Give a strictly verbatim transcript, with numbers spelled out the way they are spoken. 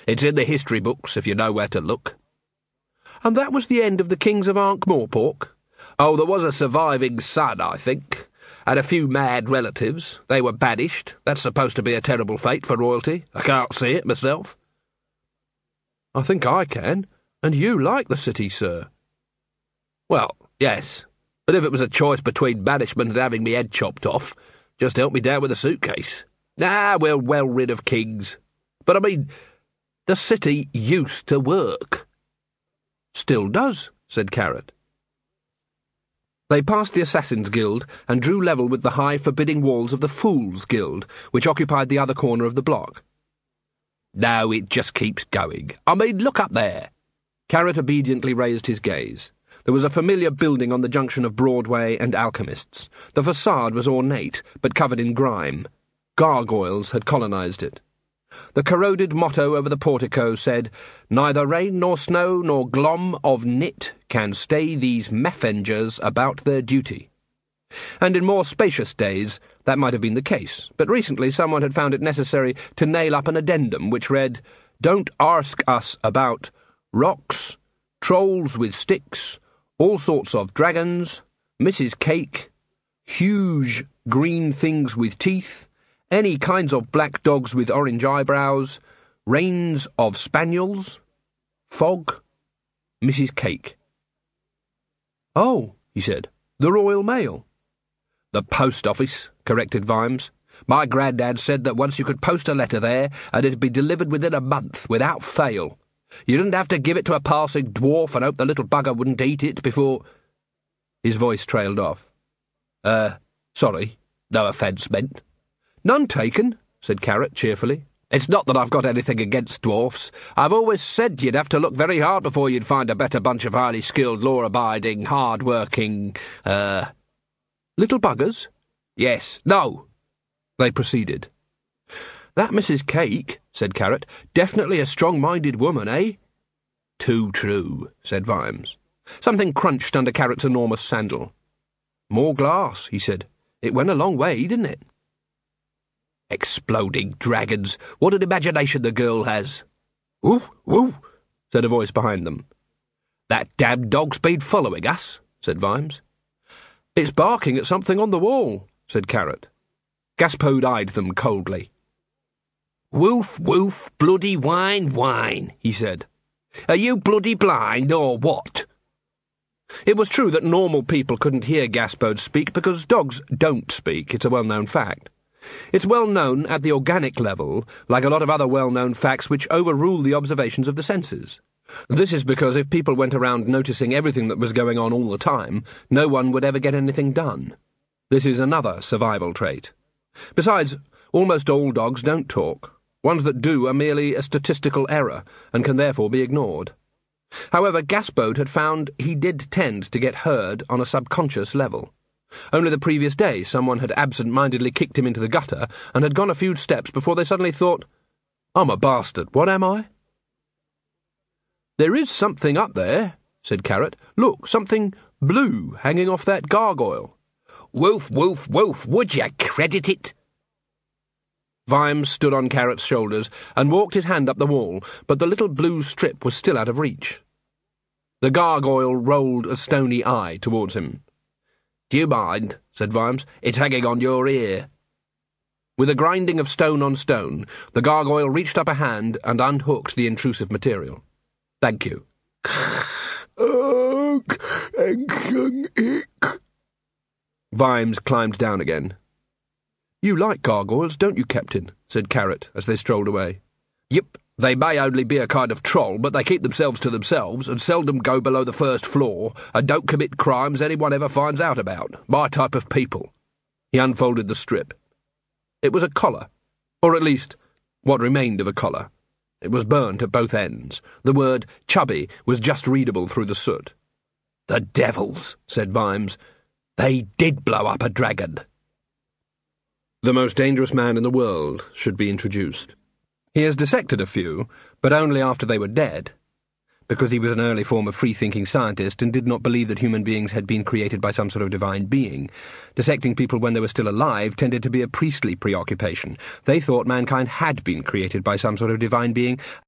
It's in the history books, if you know where to look. And that was the end of the kings of Ankh-Morpork? Oh, there was a surviving son, I think, and a few mad relatives. They were banished. That's supposed to be a terrible fate for royalty. I can't see it myself. I think I can, and you like the city, sir. Well, yes, but if it was a choice between banishment and having me head chopped off, just help me down with a suitcase. Nah, we're well rid of kings. But I mean, the city used to work. Still does, said Carrot. They passed the Assassin's Guild and drew level with the high, forbidding walls of the Fool's Guild, which occupied the other corner of the block. No, it just keeps going. I mean, look up there. Carrot obediently raised his gaze. There was a familiar building on the junction of Broadway and Alchemists. The facade was ornate, but covered in grime. Gargoyles had colonized it. The corroded motto over the portico said, "Neither rain nor snow nor glom of nit can stay these messengers about their duty." And in more spacious days that might have been the case, but recently someone had found it necessary to nail up an addendum which read, "Don't ask us about rocks, trolls with sticks, all sorts of dragons, Missus Cake, huge green things with teeth, any kinds of black dogs with orange eyebrows, reigns of spaniels, fog, Missus Cake." "Oh," he said, "the Royal Mail." "The post office," corrected Vimes. "My grandad said that once you could post a letter there, and it'd be delivered within a month, without fail. You didn't have to give it to a passing dwarf and hope the little bugger wouldn't eat it before—" His voice trailed off. Uh, sorry, no offence meant." "None taken," said Carrot cheerfully. "It's not that I've got anything against dwarfs. I've always said you'd have to look very hard before you'd find a better bunch of highly skilled, law-abiding, hard-working, uh... little buggers?" "Yes. No." They proceeded. "That Missus Cake," said Carrot, "definitely a strong-minded woman, eh?" "Too true," said Vimes. Something crunched under Carrot's enormous sandal. "More glass," he said. "It went a long way, didn't it?" "Exploding dragons! What an imagination the girl has!" "Woof, woof," said a voice behind them. "That damned dog's been following us," said Vimes. "It's barking at something on the wall," said Carrot. Gaspode eyed them coldly. "Woof, woof, bloody whine, whine," he said. "Are you bloody blind, or what?" It was true that normal people couldn't hear Gaspode speak because dogs don't speak. It's a well-known fact. It's well known at the organic level, like a lot of other well-known facts which overrule the observations of the senses. This is because if people went around noticing everything that was going on all the time, no one would ever get anything done. This is another survival trait. Besides, almost all dogs don't talk. Ones that do are merely a statistical error, and can therefore be ignored. However, Gaspode had found he did tend to get heard on a subconscious level. Only the previous day someone had absent-mindedly kicked him into the gutter and had gone a few steps before they suddenly thought, "I'm a bastard, what am I?" "There is something up there," said Carrot. "Look, something blue hanging off that gargoyle." "Woof, woof, woof, would you credit it?" Vimes stood on Carrot's shoulders and walked his hand up the wall, but the little blue strip was still out of reach. The gargoyle rolled a stony eye towards him. "Do you mind?" said Vimes. "It's hanging on your ear." With a grinding of stone on stone, the gargoyle reached up a hand and unhooked the intrusive material. "Thank you." Vimes climbed down again. "You like gargoyles, don't you, Captain?" said Carrot as they strolled away. "Yep, they may only be a kind of troll, but they keep themselves to themselves and seldom go below the first floor and don't commit crimes anyone ever finds out about. My type of people." He unfolded the strip. It was a collar, or at least what remained of a collar. It was burnt at both ends. The word chubby was just readable through the soot. "The devils," said Vimes. "They did blow up a dragon." The most dangerous man in the world should be introduced. He has dissected a few, but only after they were dead, because he was an early form of free-thinking scientist and did not believe that human beings had been created by some sort of divine being. Dissecting people when they were still alive tended to be a priestly preoccupation. They thought mankind had been created by some sort of divine being,